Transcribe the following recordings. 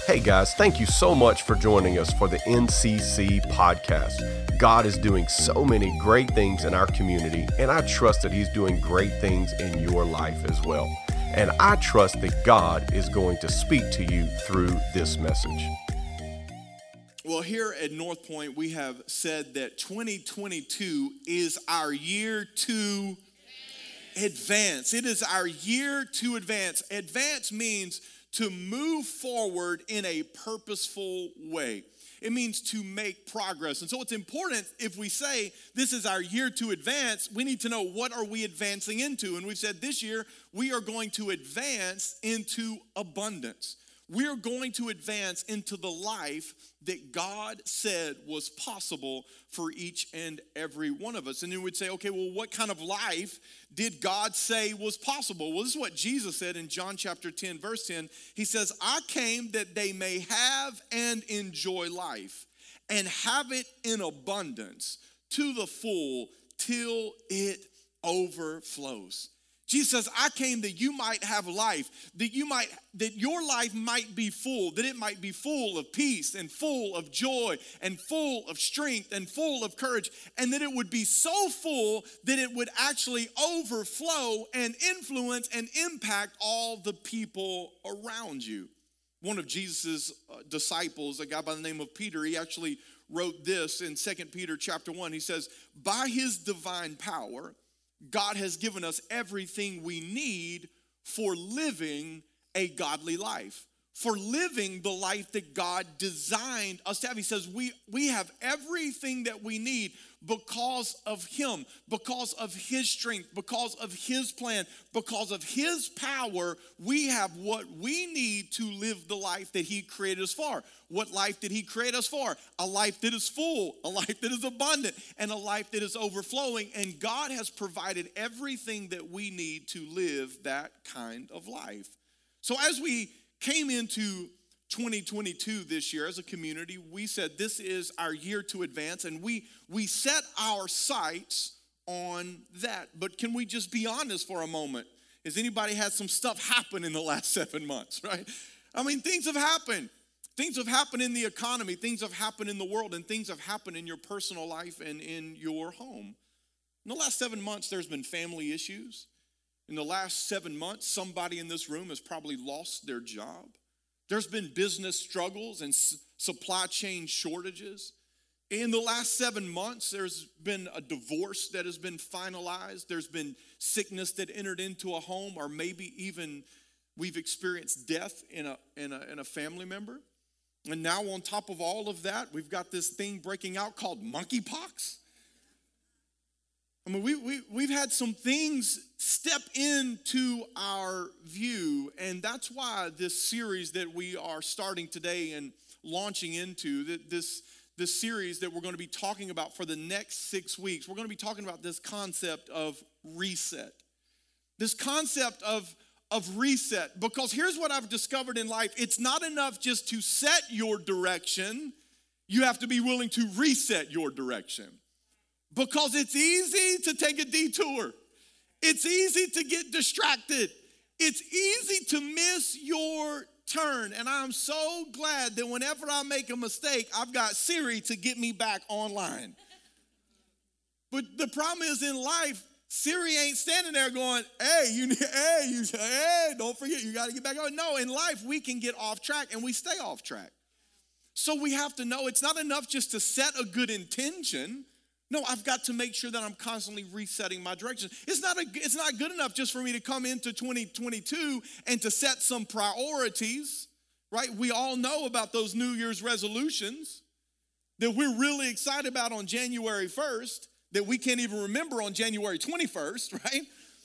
Hey guys, thank you so much for joining us for the NCC podcast. God is doing so many great things in our community, and I trust that He's doing great things in your life as well. And I trust that God is going to speak to you through this message. Well, here at North Point, we have said that 2022 is our year to advance. It is our year to advance. Advance means to move forward in a purposeful way. It means to make progress. And so it's important, if we say this is our year to advance, we need to know, what are we advancing into? And we've said this year we are going to advance into abundance. We are going to advance into the life that God said was possible for each and every one of us. And then we'd say, okay, well, what kind of life did God say was possible? Well, this is what Jesus said in John chapter 10, verse 10. He says, I came that they may have and enjoy life and have it in abundance to the full till it overflows. Jesus says, I came that you might have life, that your life might be full, that it might be full of peace and full of joy and full of strength and full of courage, and that it would be so full that it would actually overflow and influence and impact all the people around you. One of Jesus' disciples, a guy by the name of Peter, he actually wrote this in 2 Peter chapter 1. He says, by his divine power, God has given us everything we need for living a godly life, for living the life that God designed us to have. He says we have everything that we need because of Him, because of His strength, because of His plan, because of His power. We have what we need to live the life that He created us for. What life did He create us for? A life that is full, a life that is abundant, and a life that is overflowing. And God has provided everything that we need to live that kind of life. So as we came into 2022 this year as a community, we said this is our year to advance, and we set our sights on that. But can we just be honest for a moment? Has anybody had some stuff happen in the last 7 months, right? I mean, things have happened. Things have happened in the economy, things have happened in the world, and things have happened in your personal life and in your home. In the last 7 months, there's been family issues. In the last 7 months, somebody in this room has probably lost their job. There's been business struggles and supply chain shortages. In the last 7 months, there's been a divorce that has been finalized. There's been sickness that entered into a home, or maybe even we've experienced death in a family member. And now on top of all of that, we've got this thing breaking out called monkeypox. I mean, we've had some things step into our view, and that's why this series that we are starting today and launching into, this series that we're going to be talking about for the next 6 weeks, we're going to be talking about this concept of reset. This concept of reset, because here's what I've discovered in life. It's not enough just to set your direction. You have to be willing to reset your direction. Because it's easy to take a detour. It's easy to get distracted. It's easy to miss your turn. And I'm so glad that whenever I make a mistake, I've got Siri to get me back online. But the problem is, in life, Siri ain't standing there going, hey, don't forget, you got to get back on. No, in life, we can get off track, and we stay off track. So we have to know it's not enough just to set a good intention. No, I've got to make sure that I'm constantly resetting my direction. It's not good enough just for me to come into 2022 and to set some priorities, right? We all know about those New Year's resolutions that we're really excited about on January 1st, that we can't even remember on January 21st, right?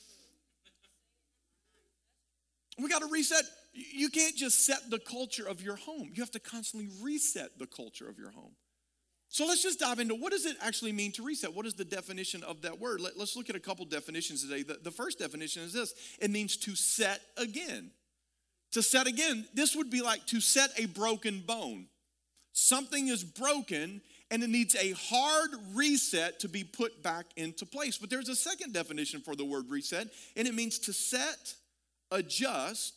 We got to reset. You can't just set the culture of your home. You have to constantly reset the culture of your home. So let's just dive into, what does it actually mean to reset? What is the definition of that word? Let's look at a couple definitions today. The first definition is this. It means to set again. To set again, this would be like to set a broken bone. Something is broken and it needs a hard reset to be put back into place. But there's a second definition for the word reset, and it means to set, adjust,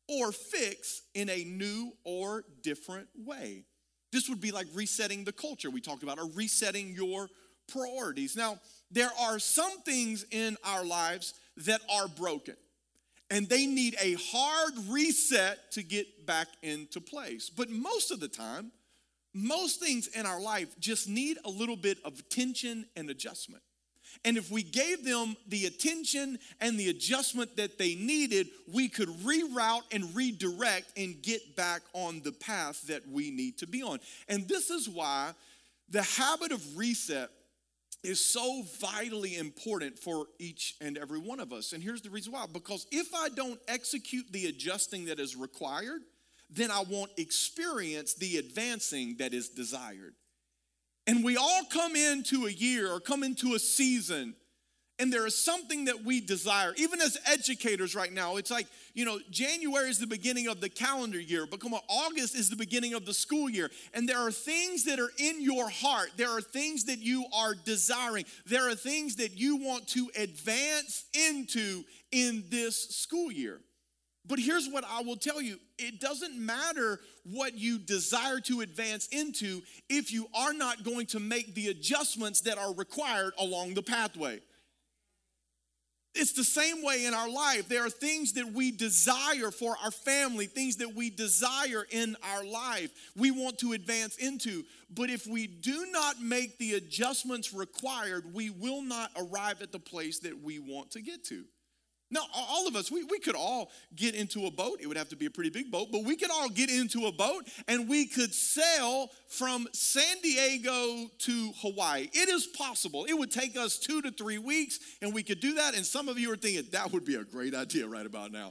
or fix in a new or different way. This would be like resetting the culture we talked about, or resetting your priorities. Now, there are some things in our lives that are broken, and they need a hard reset to get back into place. But most of the time, most things in our life just need a little bit of attention and adjustment. And if we gave them the attention and the adjustment that they needed, we could reroute and redirect and get back on the path that we need to be on. And this is why the habit of reset is so vitally important for each and every one of us. And here's the reason why. Because if I don't execute the adjusting that is required, then I won't experience the advancing that is desired. And we all come into a year or come into a season, and there is something that we desire. Even as educators right now, it's like, January is the beginning of the calendar year, but come on, August is the beginning of the school year. And there are things that are in your heart. There are things that you are desiring. There are things that you want to advance into in this school year. But here's what I will tell you. It doesn't matter what you desire to advance into if you are not going to make the adjustments that are required along the pathway. It's the same way in our life. There are things that we desire for our family, things that we desire in our life, we want to advance into. But if we do not make the adjustments required, we will not arrive at the place that we want to get to. Now, all of us, we could all get into a boat. It would have to be a pretty big boat, but we could all get into a boat and we could sail from San Diego to Hawaii. It is possible. It would take us 2 to 3 weeks, and we could do that. And some of you are thinking, that would be a great idea right about now.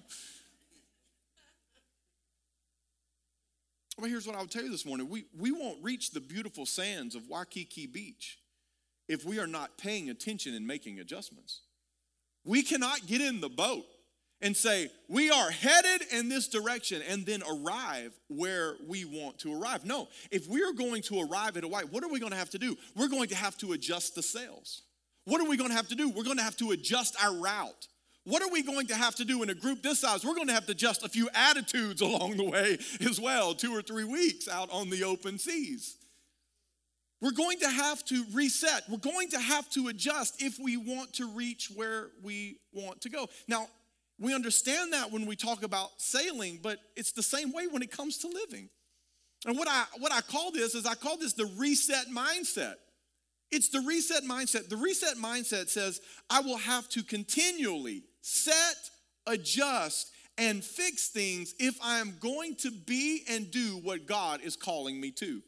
Well, here's what I would tell you this morning. We won't reach the beautiful sands of Waikiki Beach if we are not paying attention and making adjustments. We cannot get in the boat and say, we are headed in this direction and then arrive where we want to arrive. No, if we are going to arrive at Hawaii, what are we going to have to do? We're going to have to adjust the sails. What are we going to have to do? We're going to have to adjust our route. What are we going to have to do in a group this size? We're going to have to adjust a few attitudes along the way as well, 2 or 3 weeks out on the open seas. We're going to have to reset. We're going to have to adjust if we want to reach where we want to go. Now, we understand that when we talk about sailing, but it's the same way when it comes to living. And what I call this is the reset mindset. It's the reset mindset. The reset mindset says, I will have to continually set, adjust, and fix things if I am going to be and do what God is calling me to.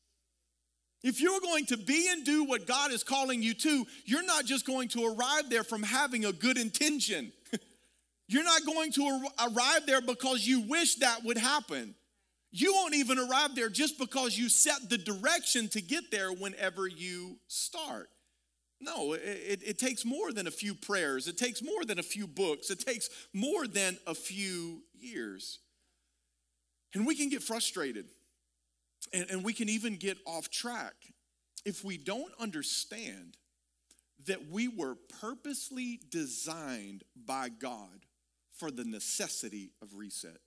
If you're going to be and do what God is calling you to, you're not just going to arrive there from having a good intention. You're not going to arrive there because you wish that would happen. You won't even arrive there just because you set the direction to get there whenever you start. No, it takes more than a few prayers. It takes more than a few books. It takes more than a few years. And we can get frustrated. And we can even get off track if we don't understand that we were purposely designed by God for the necessity of reset.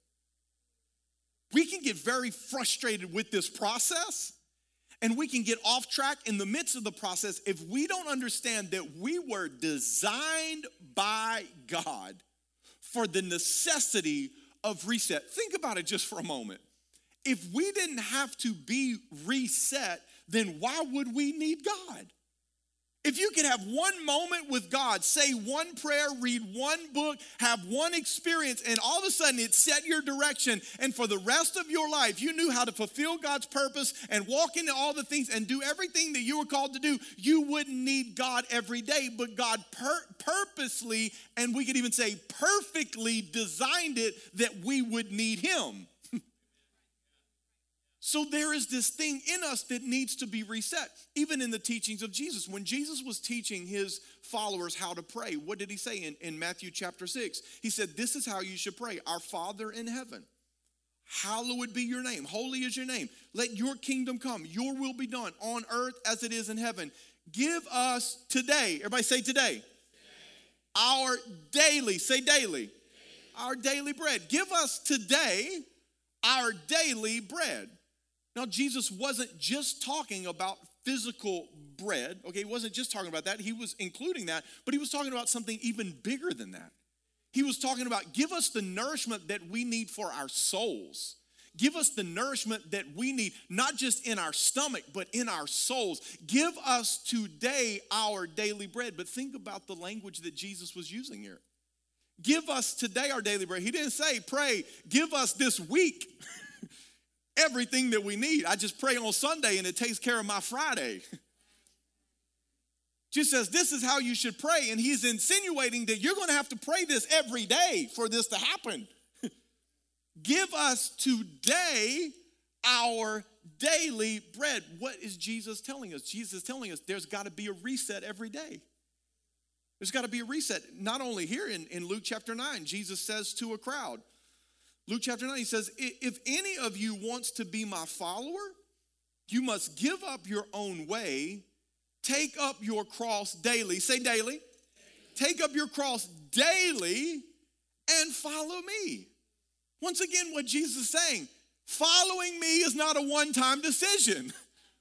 We can get very frustrated with this process, and we can get off track in the midst of the process if we don't understand that we were designed by God for the necessity of reset. Think about it just for a moment. If we didn't have to be reset, then why would we need God? If you could have one moment with God, say one prayer, read one book, have one experience, and all of a sudden it set your direction, and for the rest of your life you knew how to fulfill God's purpose and walk into all the things and do everything that you were called to do, you wouldn't need God every day. But God purposely, and we could even say perfectly, designed it that we would need Him. So there is this thing in us that needs to be reset. Even in the teachings of Jesus, when Jesus was teaching his followers how to pray, what did he say in Matthew chapter 6? He said, this is how you should pray. Our Father in heaven, hallowed be your name. Holy is your name. Let your kingdom come. Your will be done on earth as it is in heaven. Give us today, everybody say today, our daily, say daily, our daily bread. Give us today our daily bread. Now, Jesus wasn't just talking about physical bread. Okay, he wasn't just talking about that. He was including that, but he was talking about something even bigger than that. He was talking about give us the nourishment that we need for our souls. Give us the nourishment that we need, not just in our stomach, but in our souls. Give us today our daily bread. But think about the language that Jesus was using here. Give us today our daily bread. He didn't say, pray, give us this week everything that we need. I just pray on Sunday and it takes care of my Friday. Jesus says, this is how you should pray. And he's insinuating that you're going to have to pray this every day for this to happen. Give us today our daily bread. What is Jesus telling us? Jesus is telling us there's got to be a reset every day. There's got to be a reset. Not only here in Luke chapter 9, Jesus says to a crowd, Luke chapter 9, he says, if any of you wants to be my follower, you must give up your own way, take up your cross daily. Say daily. Take up your cross daily and follow me. Once again, what Jesus is saying, following me is not a one-time decision.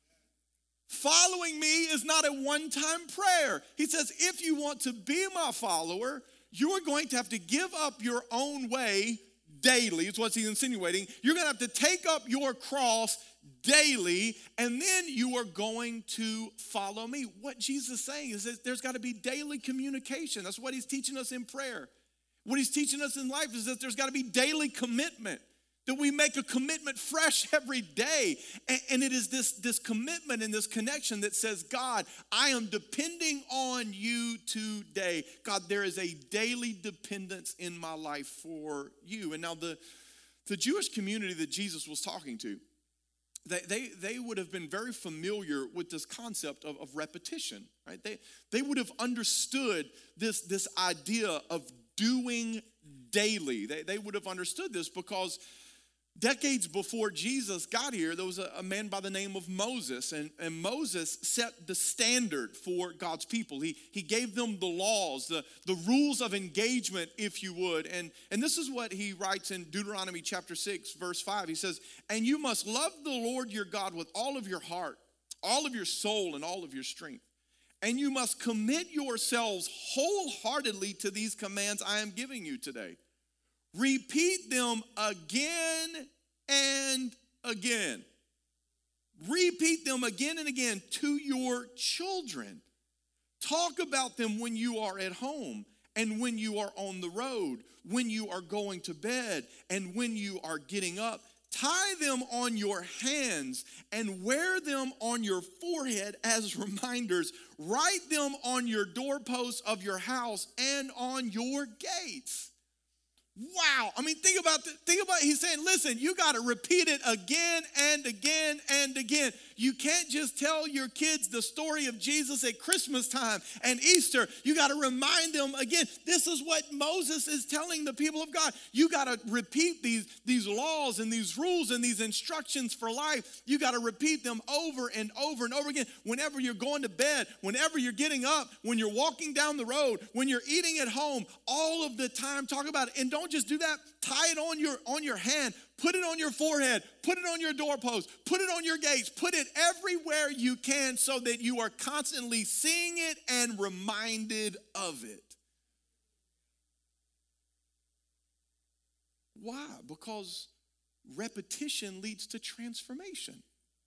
Following me is not a one-time prayer. He says, if you want to be my follower, you are going to have to give up your own way daily. It's what he's insinuating. You're going to have to take up your cross daily, and then you are going to follow me. What Jesus is saying is that there's got to be daily communication. That's what he's teaching us in prayer. What he's teaching us in life is that there's got to be daily commitment, that we make a commitment fresh every day. And it is this commitment and this connection that says, God, I am depending on you today. God, there is a daily dependence in my life for you. And now the Jewish community that Jesus was talking to, they would have been very familiar with this concept of repetition, right? They would have understood this idea of doing daily. They would have understood this because decades before Jesus got here, there was a man by the name of Moses, and Moses set the standard for God's people. He gave them the laws, the rules of engagement, if you would. And this is what he writes in Deuteronomy chapter 6, verse 5. He says, and you must love the Lord your God with all of your heart, all of your soul, and all of your strength. And you must commit yourselves wholeheartedly to these commands I am giving you today. Repeat them again and again. Repeat them again and again to your children. Talk about them when you are at home and when you are on the road, when you are going to bed and when you are getting up. Tie them on your hands and wear them on your forehead as reminders. Write them on your doorposts of your house and on your gates. Wow. I mean, think about he's saying, listen, you got to repeat it again and again and again. You can't just tell your kids the story of Jesus at Christmas time and Easter. You got to remind them again. This is what Moses is telling the people of God. You got to repeat these laws and these rules and these instructions for life. You got to repeat them over and over and over again. Whenever you're going to bed, whenever you're getting up, when you're walking down the road, when you're eating at home, all of the time, talk about it. And don't just do that. Tie it on your hand. Put it on your forehead. Put it on your doorpost. Put it on your gates. Put it everywhere you can so that you are constantly seeing it and reminded of it. Why? Because repetition leads to transformation.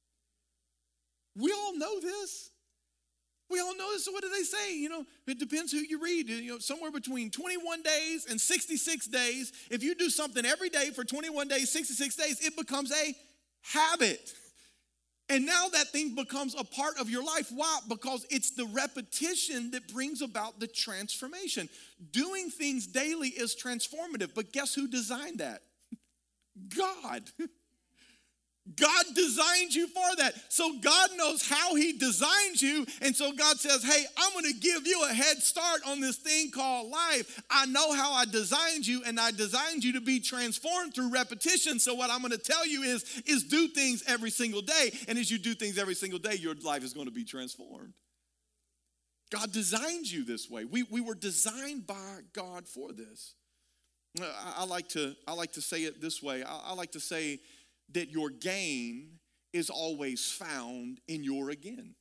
We all know this. We all know this. So what do they say? It depends who you read. Somewhere between 21 days and 66 days. If you do something every day for 21 days, 66 days, it becomes a habit. And now that thing becomes a part of your life. Why? Because it's the repetition that brings about the transformation. Doing things daily is transformative. But guess who designed that? God. God designed you for that. So God knows how he designed you. And so God says, hey, I'm going to give you a head start on this thing called life. I know how I designed you, and I designed you to be transformed through repetition. So what I'm going to tell you is do things every single day. And as you do things every single day, your life is going to be transformed. God designed you this way. We were designed by God for this. I like to say it this way. I like to say that your gain is always found in your again.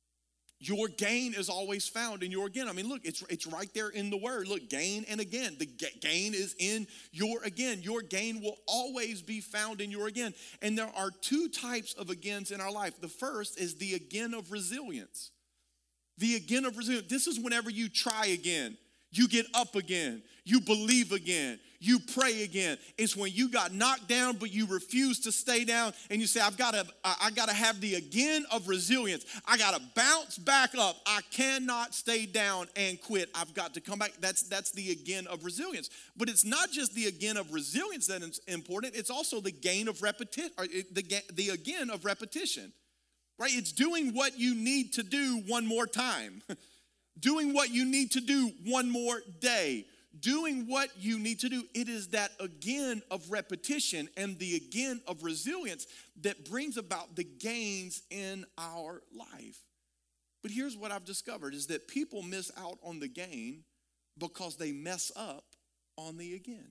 Your gain is always found in your again. I mean, look, it's right there in the word. Look, gain and again. The gain is in your again. Your gain will always be found in your again. And there are two types of agains in our life. The first is the again of resilience. The again of resilience. This is whenever you try again. You get up again. You believe again. You pray again. It's when you got knocked down, but you refuse to stay down, and you say, I gotta have the again of resilience. I gotta bounce back up. I cannot stay down and quit. I've got to come back. That's the again of resilience. But it's not just the again of resilience that is important. It's also the gain of repetition, or the again of repetition. Right? It's doing what you need to do one more time. Doing what you need to do one more day. Doing what you need to do. It is that again of repetition and the again of resilience that brings about the gains in our life. But here's what I've discovered is that people miss out on the gain because they mess up on the again.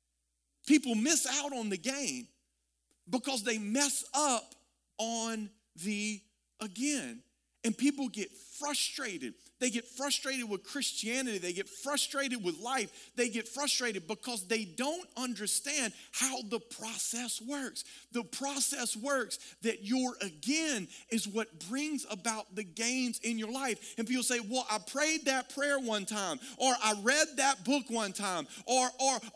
People miss out on the gain because they mess up on the again. And people get frustrated. They get frustrated with Christianity. They get frustrated with life. They get frustrated because they don't understand how the process works. The process works that your again is what brings about the gains in your life. And people say, well, I prayed that prayer one time, or I read that book one time, or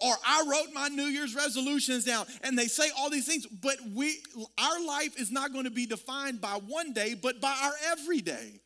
I wrote my New Year's resolutions down. And they say all these things, but our life is not going to be defined by one day, but by our everyday.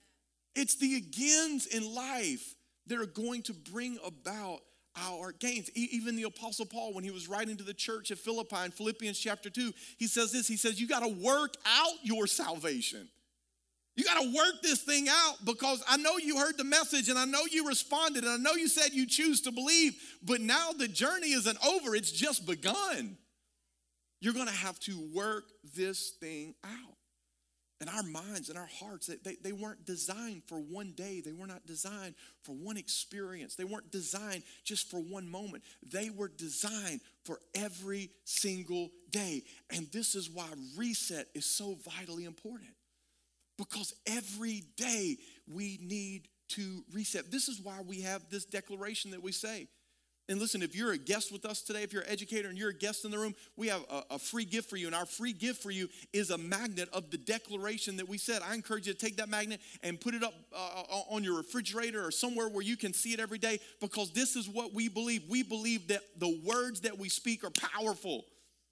It's the agains in life that are going to bring about our gains. Even the Apostle Paul, when he was writing to the church at Philippi in Philippians chapter 2, he says this, he says, you got to work out your salvation. You got to work this thing out because I know you heard the message and I know you responded and I know you said you choose to believe, but now the journey isn't over, it's just begun. You're going to have to work this thing out. And our minds and our hearts, they weren't designed for one day. They were not designed for one experience. They weren't designed just for one moment. They were designed for every single day. And this is why reset is so vitally important. Because every day we need to reset. This is why we have this declaration that we say. And listen, if you're a guest with us today, if you're an educator and you're a guest in the room, we have a free gift for you. And our free gift for you is a magnet of the declaration that we said. I encourage you to take that magnet and put it up on your refrigerator or somewhere where you can see it every day, because this is what we believe. We believe that the words that we speak are powerful.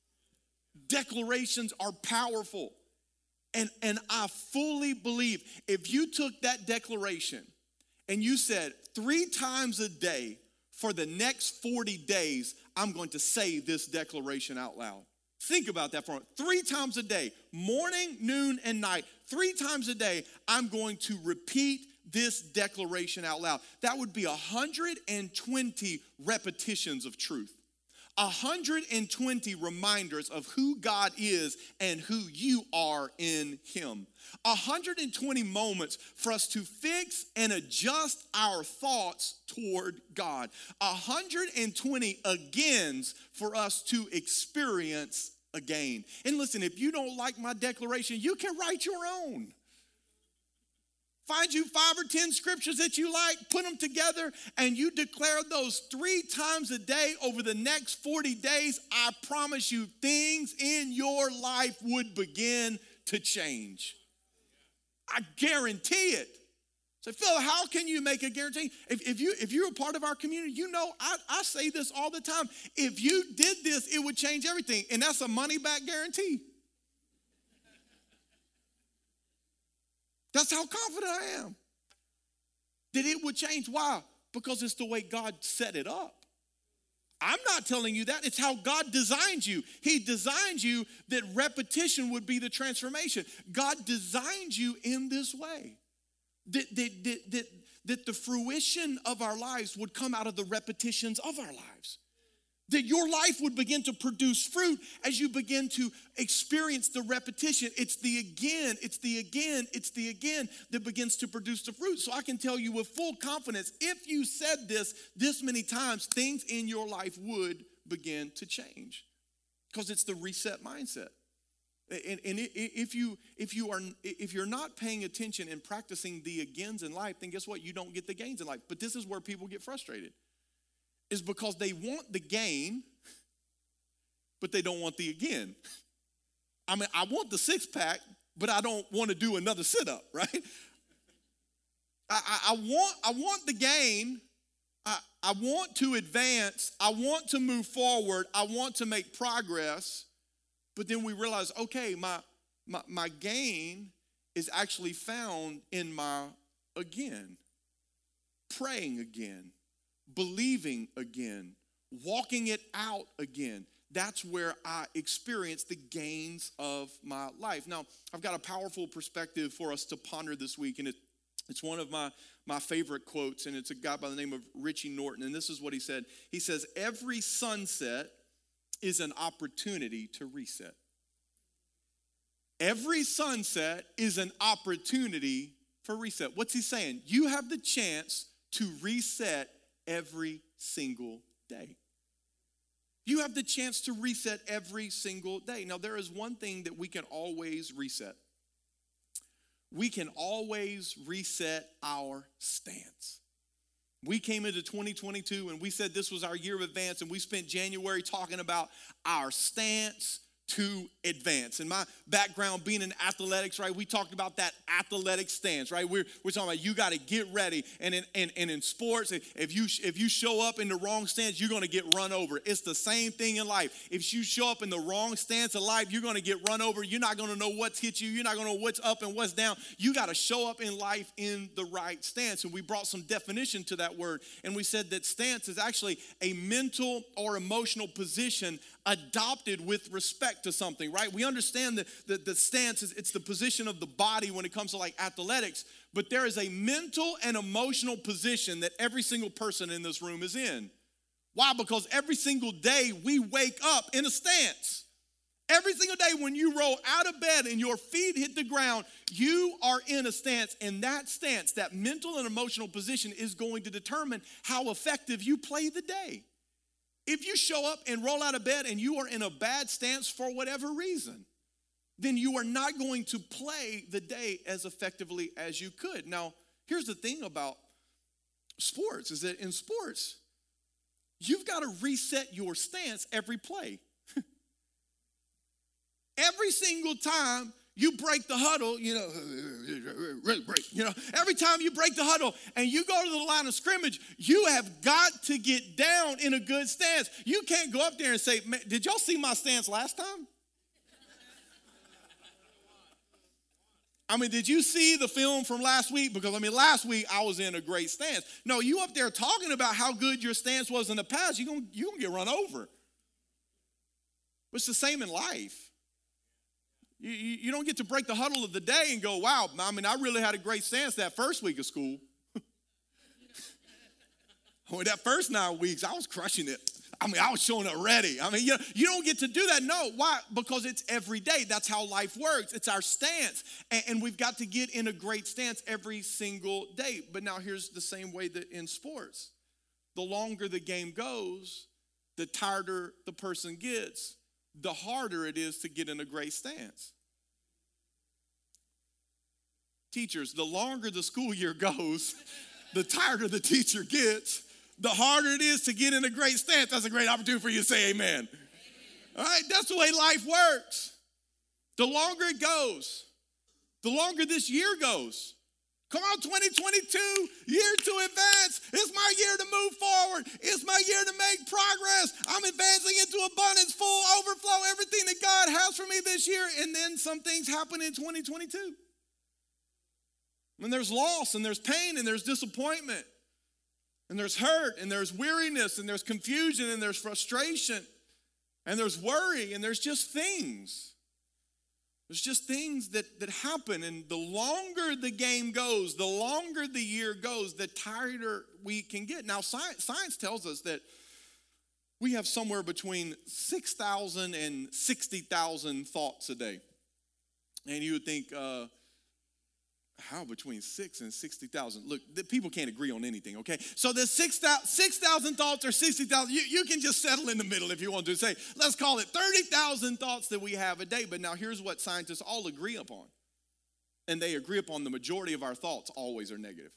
Declarations are powerful. And I fully believe if you took that declaration and you said 3 times a day, for the next 40 days, I'm going to say this declaration out loud. Think about that for a moment. 3 times a day, morning, noon, and night. 3 times a day, I'm going to repeat this declaration out loud. That would be 120 repetitions of truth. 120 reminders of who God is and who you are in Him. 120 moments for us to fix and adjust our thoughts toward God. 120 agains for us to experience again. And listen, if you don't like my declaration, you can write your own. Find you 5 or 10 scriptures that you like, put them together, and you declare those 3 times a day over the next 40 days. I promise you, things in your life would begin to change. I guarantee it. So, Phil, how can you make a guarantee? If you're a part of our community, you know I say this all the time. If you did this, it would change everything, and that's a money-back guarantee. That's how confident I am that it would change. Why? Because it's the way God set it up. I'm not telling you that. It's how God designed you. He designed you that repetition would be the transformation. God designed you in this way. That the fruition of our lives would come out of the repetitions of our lives. That your life would begin to produce fruit as you begin to experience the repetition. It's the again that begins to produce the fruit. So I can tell you with full confidence, if you said this many times, things in your life would begin to change. Because it's the reset mindset. And if you're not paying attention and practicing the agains in life, then guess what? You don't get the gains in life. But this is where people get frustrated. Is because they want the gain, but they don't want the again. I mean, I want the six-pack, but I don't want to do another sit-up, right? I want the gain. I want to advance. I want to move forward. I want to make progress. But then we realize, okay, my gain is actually found in my again. Praying again. Believing again, walking it out again. That's where I experience the gains of my life. Now, I've got a powerful perspective for us to ponder this week, and it's one of my favorite quotes, and it's a guy by the name of Richie Norton, and this is what he said. He says, every sunset is an opportunity to reset. Every sunset is an opportunity for reset. What's he saying? You have the chance to reset every single day. You have the chance to reset every single day. Now, there is one thing that we can always reset. We can always reset our stance. We came into 2022 and we said this was our year of advance, and we spent January talking about our stance to advance. In my background being in athletics, right, we talked about that athletic stance, right? We're talking about you got to get ready. And in sports, if you show up in the wrong stance, you're going to get run over. It's the same thing in life. If you show up in the wrong stance of life, you're going to get run over. You're not going to know what's hit you. You're not going to know what's up and what's down. You got to show up in life in the right stance. And we brought some definition to that word. And we said that stance is actually a mental or emotional position adopted with respect to something, right? We understand that the stance is, it's the position of the body when it comes to like athletics, but there is a mental and emotional position that every single person in this room is in. Why? Because every single day we wake up in a stance. Every single day when you roll out of bed and your feet hit the ground, you are in a stance, and that stance, that mental and emotional position is going to determine how effective you play the day. If you show up and roll out of bed and you are in a bad stance for whatever reason, then you are not going to play the day as effectively as you could. Now, here's the thing about sports is that in sports, you've got to reset your stance every play. Every single time you break the huddle, every time you break the huddle and you go to the line of scrimmage, you have got to get down in a good stance. You can't go up there and say, man, did y'all see my stance last time? I mean, did you see the film from last week? Because, last week I was in a great stance. No, you up there talking about how good your stance was in the past, you're gonna get run over. But it's the same in life. You don't get to break the huddle of the day and go, wow, I really had a great stance that first week of school. That first 9 weeks, I was crushing it. I was showing up ready. You don't get to do that. No, why? Because it's every day. That's how life works. It's our stance. And we've got to get in a great stance every single day. But now here's the same way that in sports. The longer the game goes, the tireder the person gets, the harder it is to get in a great stance. Teachers, the longer the school year goes, the tireder the teacher gets, the harder it is to get in a great stance. That's a great opportunity for you to say amen. All right, that's the way life works. The longer it goes, the longer this year goes. Come on, 2022, year to advance. It's my year to move forward. It's my year to make progress. I'm advancing into abundance, full overflow, everything that God has for me this year. And then some things happen in 2022. And there's loss, and there's pain, and there's disappointment, and there's hurt, and there's weariness, and there's confusion, and there's frustration, and there's worry, and there's just things. There's just things that happen, and the longer the game goes, the longer the year goes, the tireder we can get. Now, science tells us that We have somewhere between 6,000 and 60,000 thoughts a day. And you would think, how between 6 and 60,000? Look, people can't agree on anything, okay? So there's 6,000 thoughts or 60,000. You can just settle in the middle if you want to say, let's call it 30,000 thoughts that we have a day. But now here's what scientists all agree upon. And they agree upon the majority of our thoughts always are negative.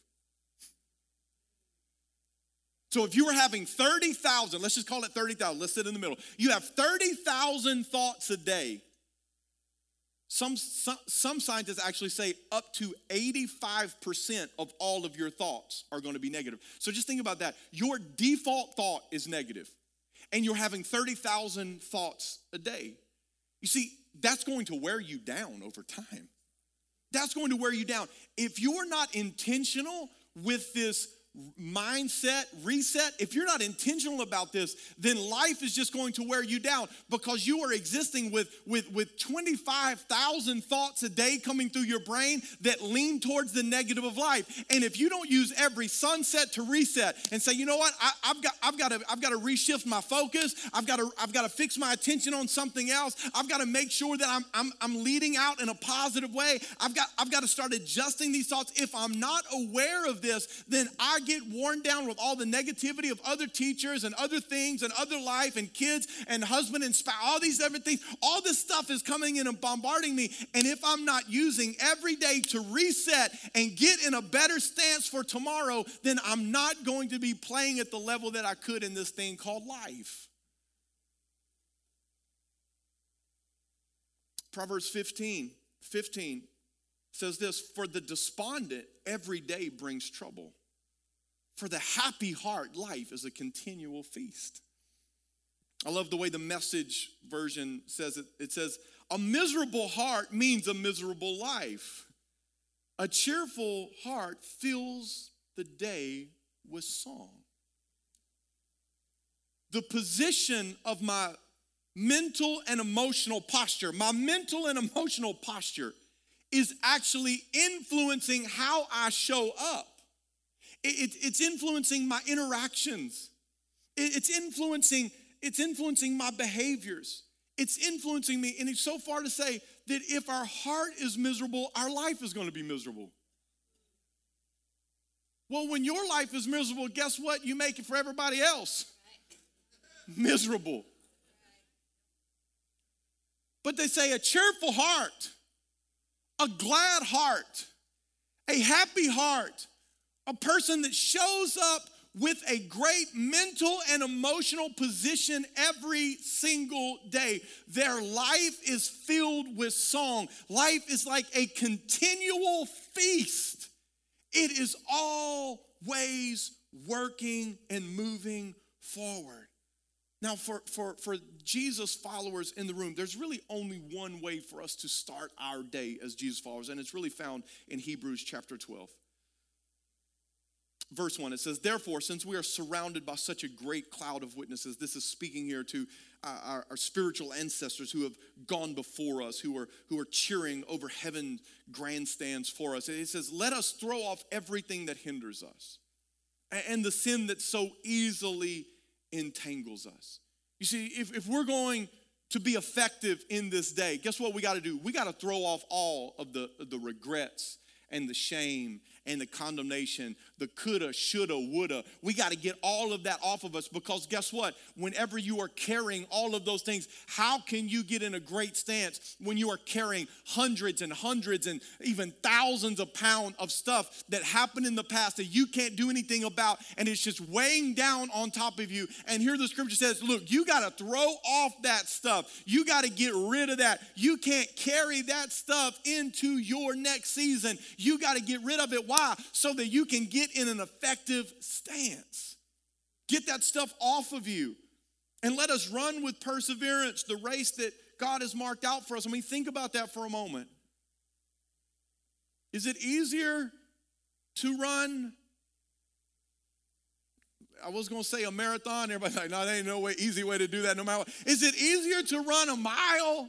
So if you were having 30,000, let's just call it 30,000. Let's sit in the middle. You have 30,000 thoughts a day. Some scientists actually say up to 85% of all of your thoughts are going to be negative. So just think about that. Your default thought is negative, and you're having 30,000 thoughts a day. You see, that's going to wear you down over time. That's going to wear you down. If you're not intentional with this mindset reset, if you're not intentional about this, then life is just going to wear you down because you are existing with 25,000 thoughts a day coming through your brain that lean towards the negative of life. And if you don't use every sunset to reset and say, you know what, I've got to reshift my focus. I've got to fix my attention on something else. I've got to make sure that I'm leading out in a positive way. I've got to start adjusting these thoughts. If I'm not aware of this, then I get worn down with all the negativity of other teachers and other things and other life and kids and husband and spouse, all these different things. All this stuff is coming in and bombarding me. And if I'm not using every day to reset and get in a better stance for tomorrow, then I'm not going to be playing at the level that I could in this thing called life. Proverbs 15 says this, for the despondent, every day brings trouble. For the happy heart, life is a continual feast. I love the way the Message version says it. It says, a miserable heart means a miserable life. A cheerful heart fills the day with song. The position of my mental and emotional posture is actually influencing how I show up. It's influencing my interactions. It's influencing my behaviors. It's influencing me. And it's so far to say that if our heart is miserable, our life is going to be miserable. Well, when your life is miserable, guess what? You make it for everybody else. Miserable. But they say a cheerful heart, a glad heart, a happy heart, a person that shows up with a great mental and emotional position every single day. Their life is filled with song. Life is like a continual feast. It is always working and moving forward. Now, for Jesus followers in the room, there's really only one way for us to start our day as Jesus followers, and it's really found in Hebrews chapter 12. Verse 1, it says, therefore, since we are surrounded by such a great cloud of witnesses, this is speaking here to our spiritual ancestors who have gone before us, who are cheering over heaven grandstands for us. It says, let us throw off everything that hinders us and the sin that so easily entangles us. You see, if we're going to be effective in this day, guess what we got to do? We got to throw off all of the regrets and the shame and the condemnation, the coulda, shoulda, woulda. We got to get all of that off of us because guess what? Whenever you are carrying all of those things, how can you get in a great stance when you are carrying hundreds and hundreds and even thousands of pounds of stuff that happened in the past that you can't do anything about and it's just weighing down on top of you? And here the scripture says, look, you got to throw off that stuff. You got to get rid of that. You can't carry that stuff into your next season. You got to get rid of it. Why? So that you can get in an effective stance. Get that stuff off of you. And let us run with perseverance the race that God has marked out for us. I mean, think about that for a moment. Is it easier to run? I was going to say a marathon. Everybody's like, no, there ain't no easy way to do that no matter what. Is it easier to run a mile,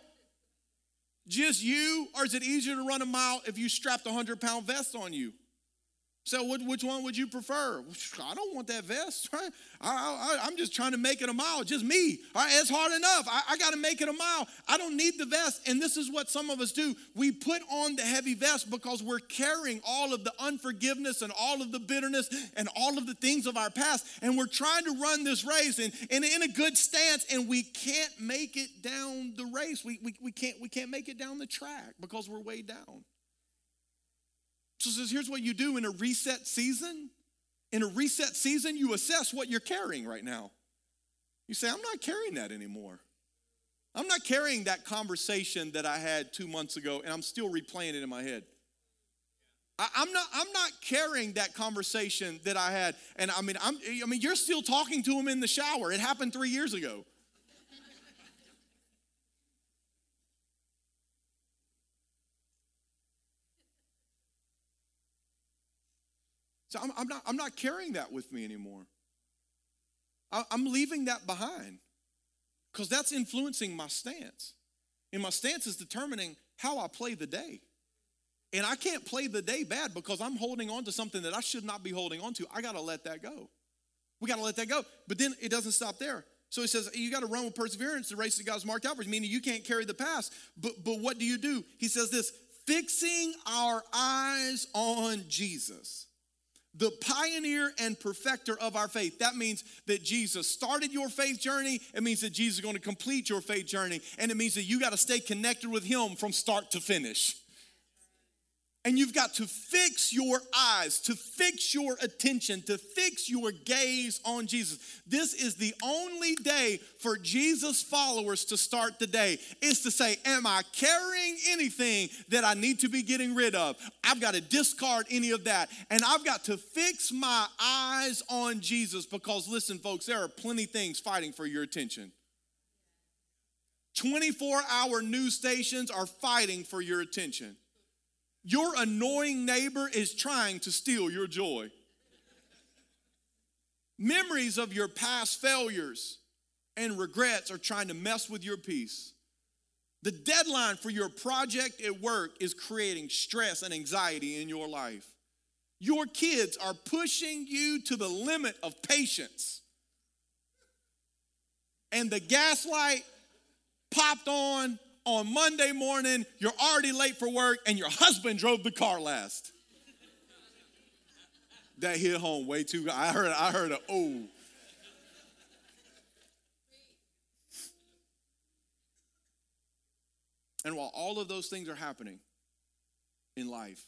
just you, or is it easier to run a mile if you strapped a 100-pound vest on you? So which one would you prefer? I don't want that vest. Right? I'm just trying to make it a mile. Just me. All right, it's hard enough. I got to make it a mile. I don't need the vest. And this is what some of us do. We put on the heavy vest because we're carrying all of the unforgiveness and all of the bitterness and all of the things of our past. And we're trying to run this race and in a good stance, and we can't make it down the race. We can't make it down the track because we're way down. So here's what you do in a reset season. In a reset season, you assess what you're carrying right now. You say, I'm not carrying that anymore. I'm not carrying that conversation that I had 2 months ago, and I'm still replaying it in my head. I'm not carrying that conversation that I had, and I mean, you're still talking to him in the shower. It happened 3 years ago. So I'm not carrying that with me anymore. I'm leaving that behind because that's influencing my stance. And my stance is determining how I play the day. And I can't play the day bad because I'm holding on to something that I should not be holding on to. I got to let that go. We got to let that go. But then it doesn't stop there. So he says, you got to run with perseverance the race that God's marked out for you, meaning you can't carry the past. But what do? He says this, fixing our eyes on Jesus, the pioneer and perfecter of our faith. That means that Jesus started your faith journey. It means that Jesus is going to complete your faith journey. And it means that you got to stay connected with him from start to finish. And you've got to fix your eyes, to fix your attention, to fix your gaze on Jesus. This is the only day for Jesus followers to start the day, is to say, am I carrying anything that I need to be getting rid of? I've got to discard any of that. And I've got to fix my eyes on Jesus because, listen, folks, there are plenty of things fighting for your attention. 24-hour news stations are fighting for your attention. Your annoying neighbor is trying to steal your joy. Memories of your past failures and regrets are trying to mess with your peace. The deadline for your project at work is creating stress and anxiety in your life. Your kids are pushing you to the limit of patience. And the gas light popped on Monday morning, you're already late for work, and your husband drove the car last. That hit home way too. I heard a oh. And while all of those things are happening in life,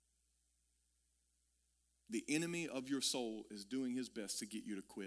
the enemy of your soul is doing his best to get you to quit.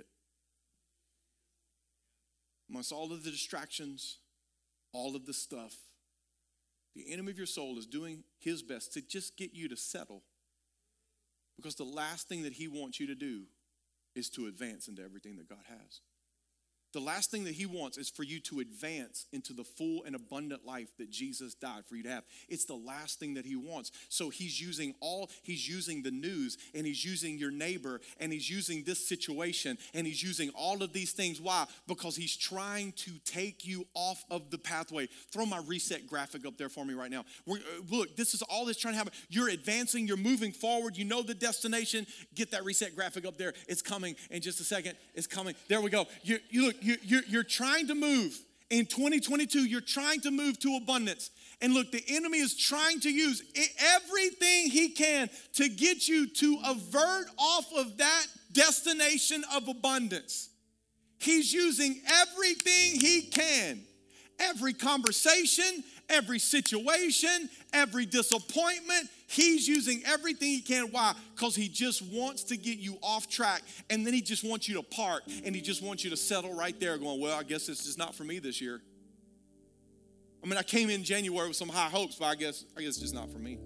Amongst all of the distractions, all of the stuff, the enemy of your soul is doing his best to just get you to settle. Because the last thing that he wants you to do is to advance into everything that God has. The last thing that he wants is for you to advance into the full and abundant life that Jesus died for you to have. It's the last thing that he wants. So he's using the news, and he's using your neighbor, and he's using this situation, and he's using all of these things. Why? Because he's trying to take you off of the pathway. Throw my reset graphic up there for me right now. Look, this is all that's trying to happen. You're advancing, you're moving forward, you know the destination. Get that reset graphic up there. It's coming in just a second. It's coming. There we go. You're trying to move. In 2022, you're trying to move to abundance. And look, the enemy is trying to use everything he can to get you to avert off of that destination of abundance. He's using everything he can. Every conversation, every situation, every disappointment, he's using everything he can. Why? Because he just wants to get you off track, and then he just wants you to park, and he just wants you to settle right there going, well, I guess this is not for me this year. I mean, I came in January with some high hopes, but I guess it's just not for me.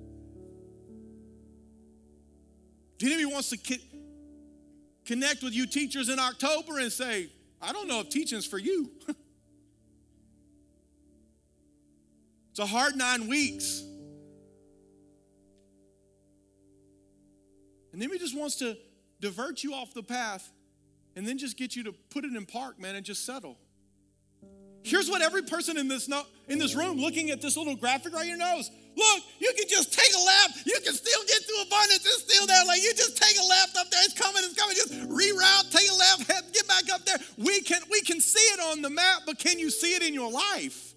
The enemy wants to connect with you teachers in October and say, I don't know if teaching's for you. It's a hard 9 weeks. And then he just wants to divert you off the path and then just get you to put it in park, man, and just settle. Here's what every person in this room looking at this little graphic right here knows. Look, you can just take a left. You can still get to abundance. It's still there. Like, you just take a left up there. It's coming. Just reroute, take a left, get back up there. We can see it on the map, but can you see it in your life?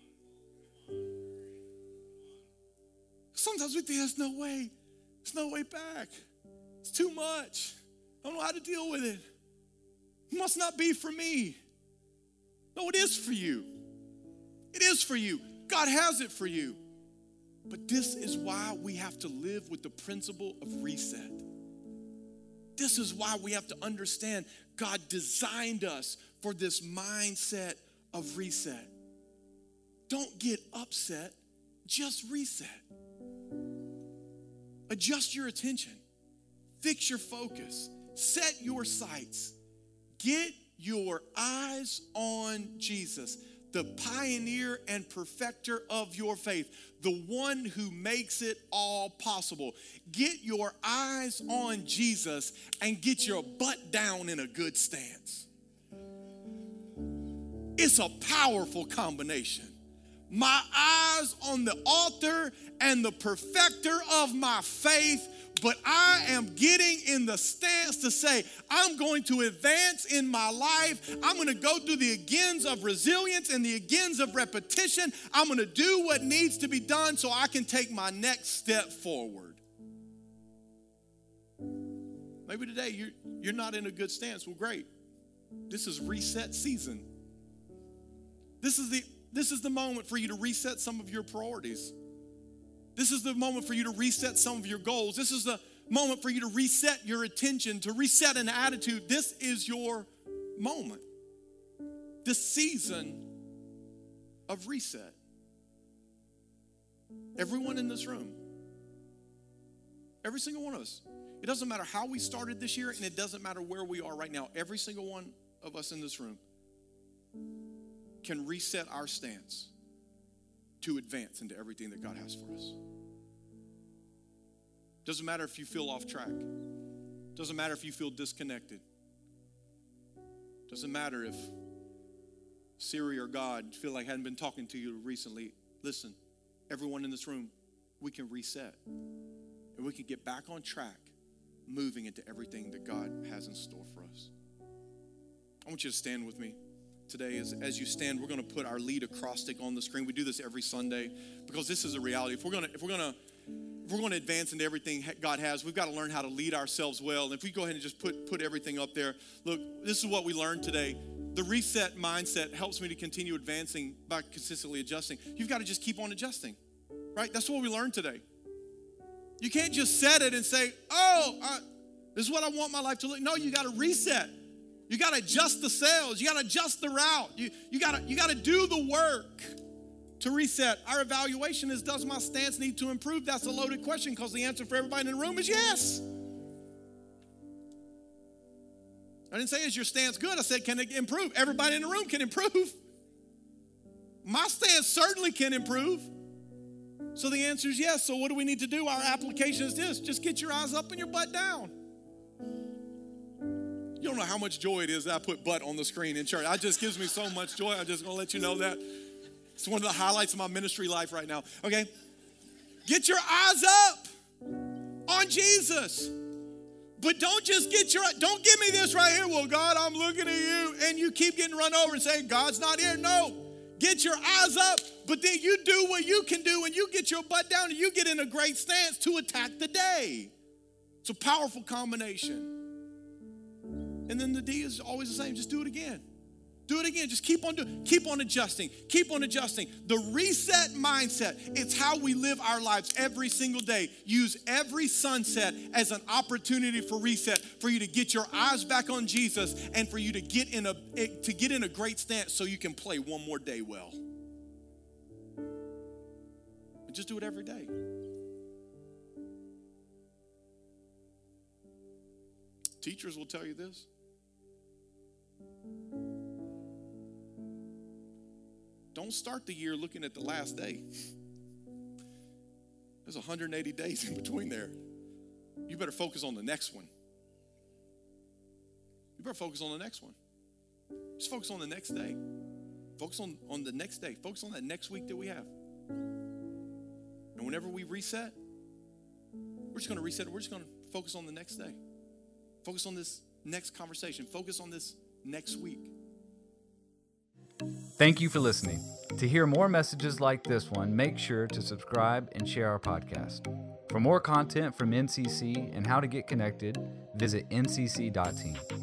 Sometimes we think there's no way. There's no way back. It's too much. I don't know how to deal with it. It must not be for me. No, it is for you. It is for you. God has it for you. But this is why we have to live with the principle of reset. This is why we have to understand God designed us for this mindset of reset. Don't get upset, just reset. Adjust your attention. Fix your focus. Set your sights. Get your eyes on Jesus, the pioneer and perfecter of your faith, the one who makes it all possible. Get your eyes on Jesus and get your butt down in a good stance. It's a powerful combination. My eyes on the author and the perfecter of my faith, but I am getting in the stance to say, I'm going to advance in my life. I'm going to go through the agains of resilience and the agains of repetition. I'm going to do what needs to be done so I can take my next step forward. Maybe today you're not in a good stance. Well, great. This is reset season. This is the moment for you to reset some of your priorities. This is the moment for you to reset some of your goals. This is the moment for you to reset your attention, to reset an attitude. This is your moment. This season of reset. Everyone in this room, every single one of us, it doesn't matter how we started this year, and it doesn't matter where we are right now. Every single one of us in this room can reset our stance to advance into everything that God has for us. Doesn't matter if you feel off track. Doesn't matter if you feel disconnected. Doesn't matter if Siri or God feel like hadn't been talking to you recently. Listen, everyone in this room, we can reset. And we can get back on track, moving into everything that God has in store for us. I want you to stand with me today. As you stand, we're going to put our lead acrostic on the screen. We do this every Sunday because this is a reality. If we're going to advance into everything God has, we've got to learn how to lead ourselves well. And if we go ahead and just put everything up there, look, this is what we learned today. The reset mindset helps me to continue advancing by consistently adjusting. You've got to just keep on adjusting, right? That's what we learned today. You can't just set it and say, this is what I want my life to look. No, you got to reset. You got to adjust the sails. You got to adjust the route. You got to do the work to reset. Our evaluation is, does my stance need to improve? That's a loaded question because the answer for everybody in the room is yes. I didn't say, is your stance good? I said, can it improve? Everybody in the room can improve. My stance certainly can improve. So the answer is yes. So what do we need to do? Our application is this. Just get your eyes up and your butt down. You don't know how much joy it is that I put butt on the screen in church. It just gives me so much joy. I'm just going to let you know that. It's one of the highlights of my ministry life right now. Okay? Get your eyes up on Jesus. But don't just don't give me this right here. Well, God, I'm looking at you. And you keep getting run over and saying, God's not here. No. Get your eyes up. But then you do what you can do and you get your butt down and you get in a great stance to attack the day. It's a powerful combination. And then the D is always the same. Just do it again. Do it again. Just keep on adjusting. Keep on adjusting. The reset mindset, it's how we live our lives every single day. Use every sunset as an opportunity for reset, for you to get your eyes back on Jesus and for you to get in a great stance so you can play one more day well. And just do it every day. Teachers will tell you this. Don't start the year looking at the last day. There's 180 days in between there. You better focus on the next one. You better focus on the next one. Just focus on the next day. Focus on the next day. Focus on that next week that we have. And whenever we reset, we're just going to reset it. We're just going to focus on the next day. Focus on this next conversation. Focus on this next week. Thank you for listening. To hear more messages like this one, make sure to subscribe and share our podcast. For more content from NCC and how to get connected, visit ncc.team.